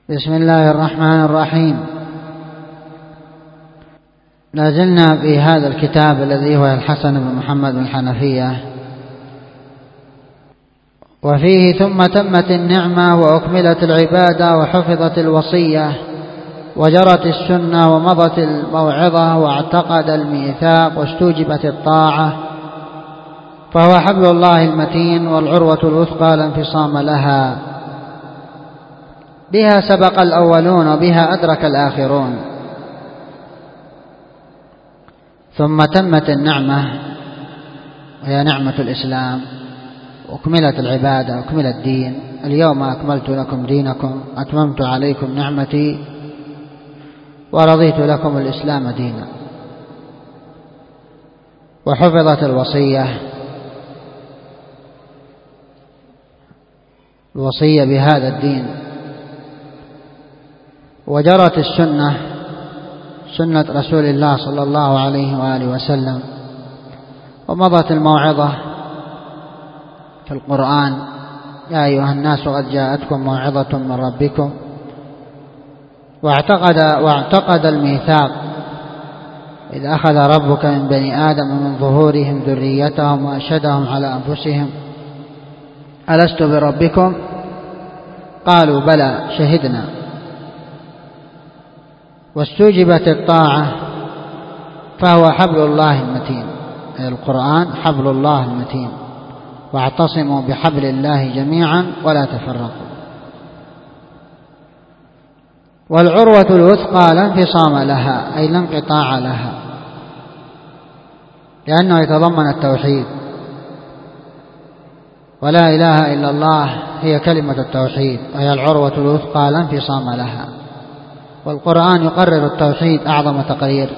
بسم الله الرحمن الرحيم. لا زلنا في هذا الكتاب الذي هو الحسن بن محمد بن الحنفية، وفيه ثم تمت النعمة وأكملت العبادة وحفظت الوصية وجرت السنة ومضت الموعظة واعتقد الميثاق واستوجبت الطاعة، فهو حبل الله المتين والعروة الوثقى لا انفصام لها، بها سبق الأولون وبها أدرك الآخرون. ثم تمت النعمة وهي نعمة الإسلام، أكملت العبادة أكمل الدين. اليوم أكملت لكم دينكم أتممت عليكم نعمتي ورضيت لكم الإسلام دينا. وحفظت الوصية بهذا الدين، وجرت السنة سنة رسول الله صلى الله عليه وآله وسلم، ومضت الموعظة في القرآن: يا أيها الناس قد جاءتكم موعظة من ربكم. واعتقد الميثاق: إذ أخذ ربك من بني آدم من ظهورهم ذريتهم وأشهدهم على أنفسهم ألست بربكم؟ قالوا بلى شهدنا. واستوجبت الطاعة، فهو حبل الله المتين، أي القرآن حبل الله المتين، واعتصموا بحبل الله جميعا ولا تفرقوا. والعروة الوثقى لا انفصام لها، أي لا انقطاع لها، لأنه يتضمن التوحيد، ولا إله إلا الله هي كلمة التوحيد، وهي العروة الوثقى لا انفصام لها. والقرآن يقرر التوحيد أعظم تقرير.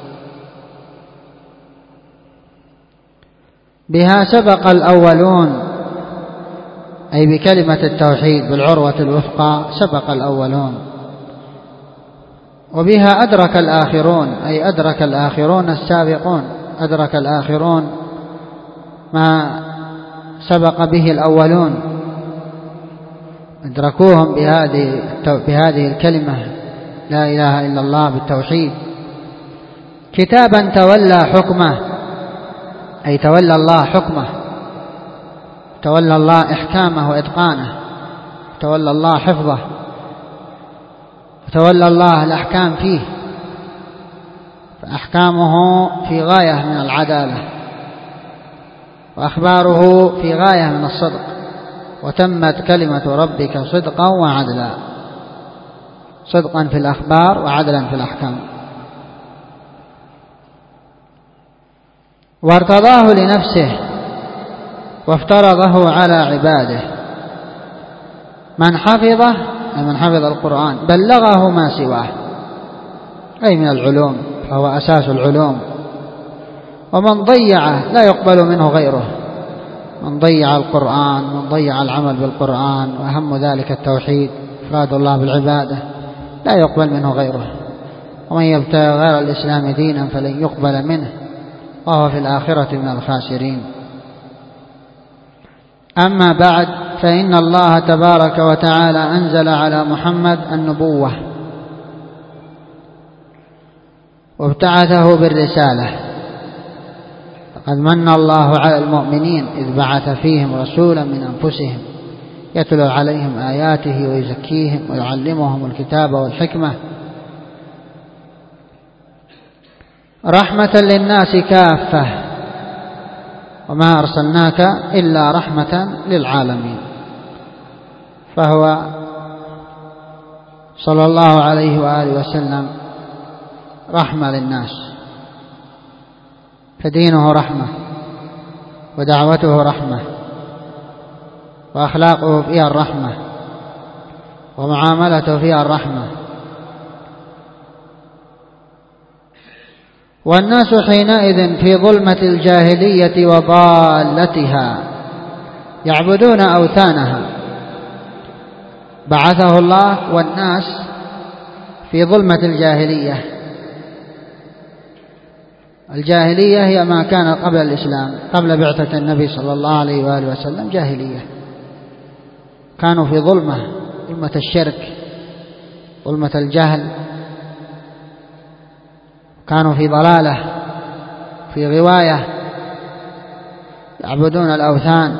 بها سبق الأولون، أي بكلمة التوحيد بالعروة الوثقى سبق الأولون، وبها أدرك الآخرون، أي أدرك الآخرون السابقون، أدرك الآخرون ما سبق به الأولون، أدركوهم بهذه الكلمة لا إله إلا الله بالتوحيد. كتابا تولى حكمه، أي تولى الله حكمه، تولى الله إحكامه وإتقانه، تولى الله حفظه، تولى الله الأحكام فيه، فأحكامه في غاية من العدالة، وأخباره في غاية من الصدق، وتمت كلمة ربك صدقا وعدلا، صدقا في الأخبار وعدلا في الأحكام. وارتضاه لنفسه وافترضه على عباده. من حفظه، أي من حفظ القرآن، بلغه ما سواه، أي من العلوم، فهو أساس العلوم. ومن ضيعه لا يقبل منه غيره، من ضيع القرآن، من ضيع العمل بالقرآن، وأهم ذلك التوحيد إفراد الله بالعبادة، لا يقبل منه غيره. ومن يبتغي غير الإسلام دينا فلن يقبل منه وهو في الآخرة من الخاسرين. أما بعد، فإن الله تبارك وتعالى أنزل على محمد النبوة وابتعثه بالرسالة. لقد من الله على المؤمنين إذ بعث فيهم رسولا من أنفسهم يتلو عليهم آياته ويزكيهم ويعلمهم الكتاب والحكمة رحمة للناس كافة، وما أرسلناك إلا رحمة للعالمين. فهو صلى الله عليه وآله وسلم رحمة للناس، فدينه رحمة، ودعوته رحمة، وأخلاقه فيها الرحمة، ومعاملته فيها الرحمة. والناس حينئذ في ظلمة الجاهلية وضالتها يعبدون أوثانها. بعثه الله والناس في ظلمة الجاهلية. الجاهلية هي ما كان قبل الإسلام، قبل بعثة النبي صلى الله عليه وآله وسلم، جاهلية، كانوا في ظلمة الشرك ظلمة الجهل، كانوا في ضلالة في غواية يعبدون الأوثان.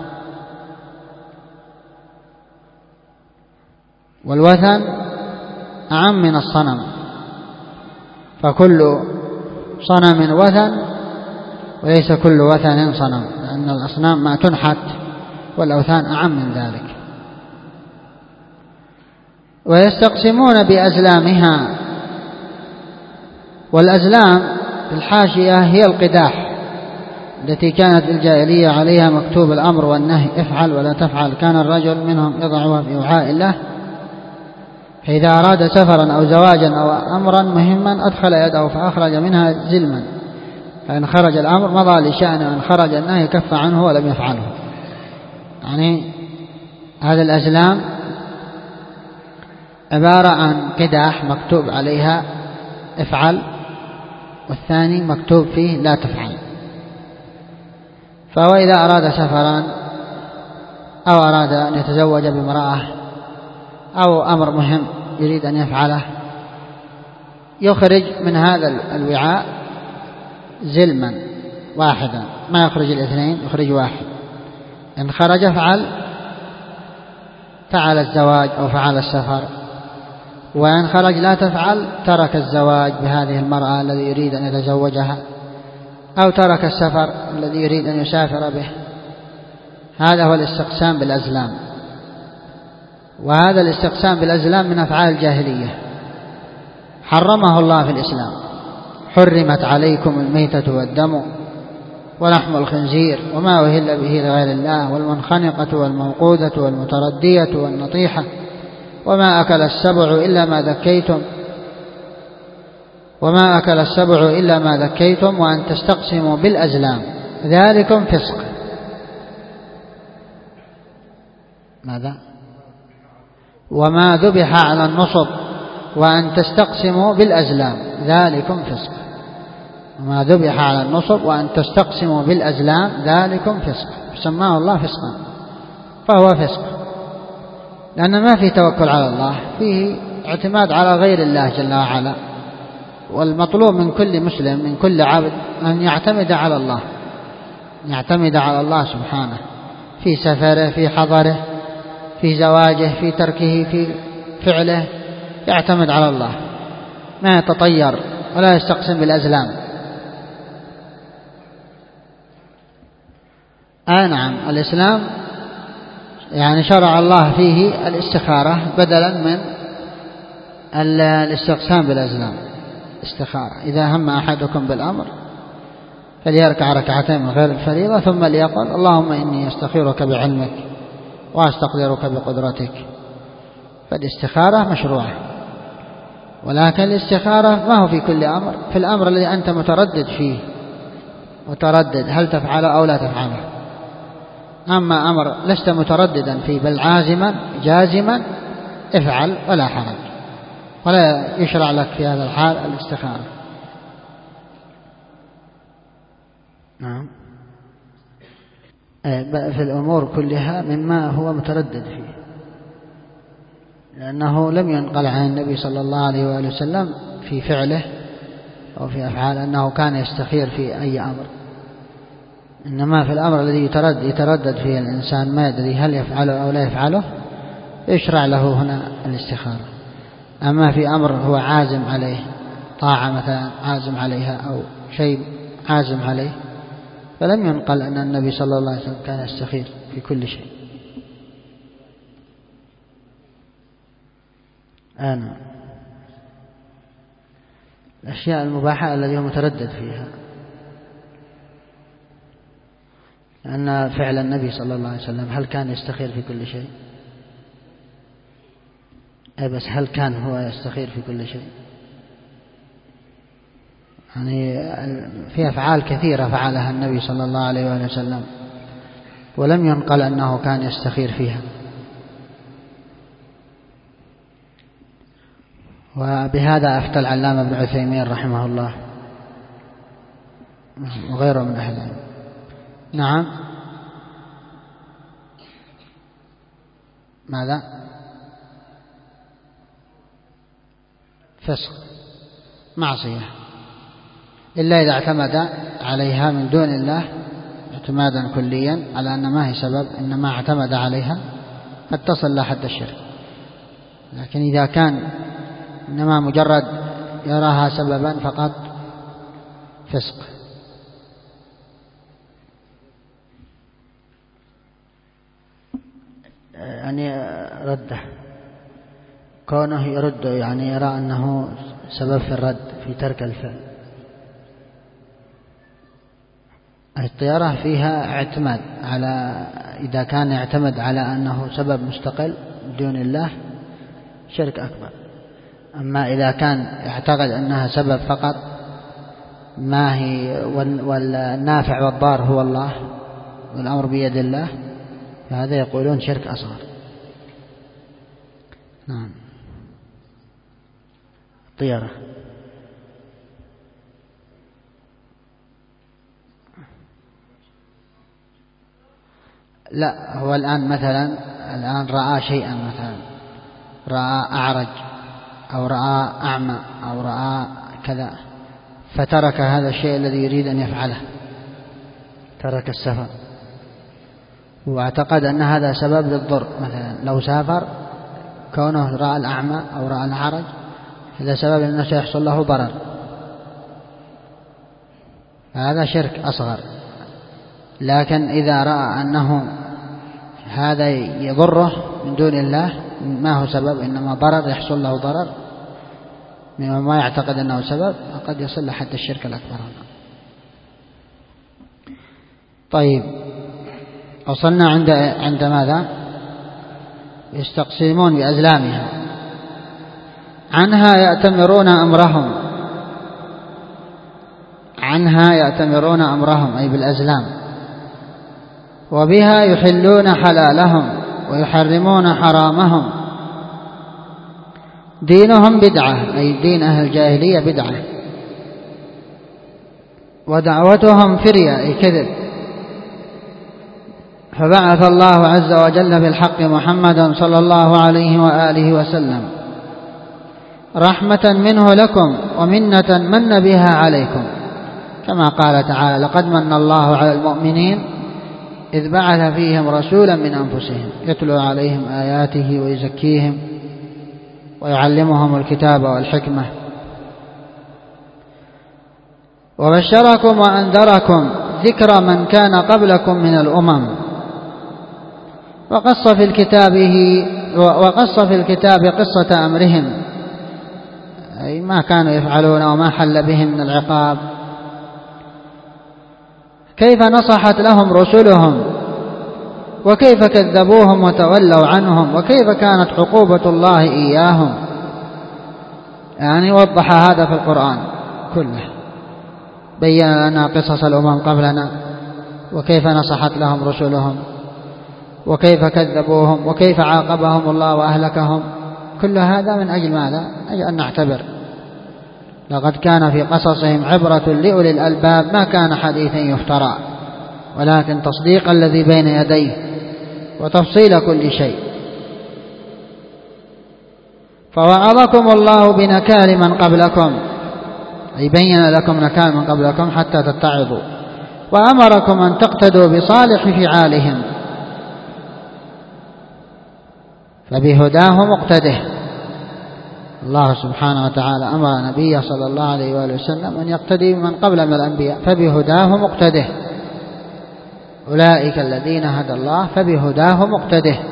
والوثن أعم من الصنم، فكل صنم وثن وليس كل وثن صنم، لأن الأصنام ما تنحت والأوثان أعم من ذلك. ويستقسمون بأزلامها، والأزلام في الحاشية هي القداح التي كانت الجاهلية عليها مكتوب الأمر والنهي، افعل ولا تفعل. كان الرجل منهم يضعها في وعاء له، فإذا أراد سفرا أو زواجا أو أمرا مهما أدخل يده فأخرج منها زلما، فإن خرج الأمر مضى لشأنه، وإن خرج النهي كف عنه ولم يفعله. يعني هذا الأزلام عبارة عن قداح مكتوب عليها افعل، والثاني مكتوب فيه لا تفعل. فهو إذا أراد سفرا أو أراد أن يتزوج بامرأة أو أمر مهم يريد أن يفعله، يخرج من هذا الوعاء زلما واحدا، ما يخرج الاثنين، يخرج واحد. إن خرج فعل الزواج أو فعل السفر، وإن خرج لا تفعل ترك الزواج بهذه المرأة الذي يريد أن يتزوجها، أو ترك السفر الذي يريد أن يسافر به. هذا هو الاستقسام بالأزلام. وهذا الاستقسام بالأزلام من أفعال الجاهلية، حرمه الله في الإسلام. حرمت عليكم الميتة والدم ولحم الخنزير وما أهل به لغير الله والمنخنقة والموقوذة والمتردية والنطيحة وما أكل السبع إلا ما ذكيتم وأن تستقسموا بالأزلام ذلكم فسق. ماذا؟ وما ذبح على النصب وأن تستقسموا بالأزلام ذلكم فسق. وما ذبح على النصب وأن تستقسموا بالأزلام ذلكم فسق. سماه الله فسقا، فهو فسق، لأن ما فيه توكل على الله، فيه اعتماد على غير الله جل وعلا. والمطلوب من كل مسلم، من كل عبد، أن يعتمد على الله، يعتمد على الله سبحانه في سفره، في حضره، في زواجه، في تركه، في فعله، يعتمد على الله، ما يتطير ولا يستقسم بالأزلام. نعم، الإسلام يعني شرع الله فيه الاستخارة بدلا من الاستقسام بالأزلام. استخارة، إذا هم أحدكم بالأمر فليركع ركعتين من غير الفريضة ثم ليقل اللهم إني أستخيرك بعلمك وأستقدرك بقدرتك. فالاستخارة مشروعة، ولكن الاستخارة ما هو في كل أمر، في الأمر الذي أنت متردد فيه، متردد هل تفعله أو لا تفعله. أما أمر لست مترددا فيه بل جازما افعل ولا حرج، ولا يشرع لك في هذا الحال الاستخارة. نعم، في الأمور كلها مما هو متردد فيه، لأنه لم ينقل عن النبي صلى الله عليه وآله وسلم في فعله أو في أفعال أنه كان يستخير في أي أمر، إنما في الأمر الذي يتردد فيه الإنسان ما يدري هل يفعله أو لا يفعله يشرع له هنا الاستخارة. أما في أمر هو عازم عليه، طاعة مثلا عازم عليها أو شيء عازم عليه، فلم ينقل أن النبي صلى الله عليه وسلم كان يستخير في كل شيء. الأشياء المباحة التي هو متردد فيها، أن فعل النبي صلى الله عليه وسلم هل كان يستخير في كل شيء؟ بس هل كان هو يستخير في كل شيء؟ يعني في أفعال كثيرة فعلها النبي صلى الله عليه وسلم ولم ينقل أنه كان يستخير فيها. وبهذا أفتى العلامة ابن عثيمين رحمه الله وغيره من أهل العلم. نعم، ماذا؟ فسق معصية، إلا إذا اعتمد عليها من دون الله اعتمادا كليا على أن ما هي سبب، إنما اعتمد عليها قد تصل لحد الشرك. لكن إذا كان إنما مجرد يراها سببا فقط فسق. يعني رده، كونه يرد يعني يرى أنه سبب في الرد في ترك الفعل. الطيرة فيها اعتماد على، إذا كان يعتمد على أنه سبب مستقل دون الله شرك أكبر. أما إذا كان يعتقد أنها سبب فقط ما هي والنافع والضار هو الله والأمر بيد الله، فهذا يقولون شرك أصغر. نعم. طيرة لا، هو الآن مثلا رأى شيئا، مثلا رأى أعرج أو رأى أعمى أو رأى كذا، فترك هذا الشيء الذي يريد أن يفعله، ترك السفر واعتقد أن هذا سبب للضر. مثلا لو سافر كونه رأى الأعمى أو رأى الأعرج هذا سبب أنه سيحصل له ضرر، هذا شرك أصغر. لكن إذا رأى أنه هذا يضره من دون الله ما هو سبب إنما ضرر، يحصل له ضرر مما يعتقد أنه سبب، فقد يصل لحد الشرك الأكبر. طيب، وصلنا عند ماذا؟ يستقسمون بأزلامها، عنها يأتمرون أمرهم، عنها يأتمرون أمرهم أي بالأزلام، وبها يحلون حلالهم ويحرمون حرامهم. دينهم بدعة أي دين أهل الجاهلية بدعة، ودعوتهم فرية أي كذب. فبعث الله عز وجل بالحق محمدا صلى الله عليه وآله وسلم رحمة منه لكم ومنة من بها عليكم، كما قال تعالى: لقد من الله على المؤمنين إذ بعث فيهم رسولا من أنفسهم يتلو عليهم آياته ويزكيهم ويعلمهم الكتاب والحكمة وبشركم وأنذركم ذكر من كان قبلكم من الأمم، وقص في الكتاب قصة أمرهم أي ما كانوا يفعلون وما حل بهم من العقاب، كيف نصحت لهم رسلهم وكيف كذبوهم وتولوا عنهم وكيف كانت عقوبة الله إياهم. يعني وضح هذا في القرآن كله، بين لنا قصص الأمم قبلنا وكيف نصحت لهم رسلهم وكيف كذبوهم وكيف عاقبهم الله وأهلكهم. كل هذا من أجل ماذا؟ أجل أن نعتبر. لقد كان في قصصهم عبرة لأولي الألباب ما كان حديثا يفترى ولكن تصديق الذي بين يديه وتفصيل كل شيء. فوعظكم الله بنكال من قبلكم أي بين لكم نكال من قبلكم حتى تتعظوا، وأمركم أن تقتدوا بصالح فعالهم، فبهداه مقتده. الله سبحانه وتعالى أمر نبيه صلى الله عليه وآله وسلم أن يقتدي من قبل من الأنبياء، فبهداه مقتده. أولئك الذين هدى الله فبهداه مقتده.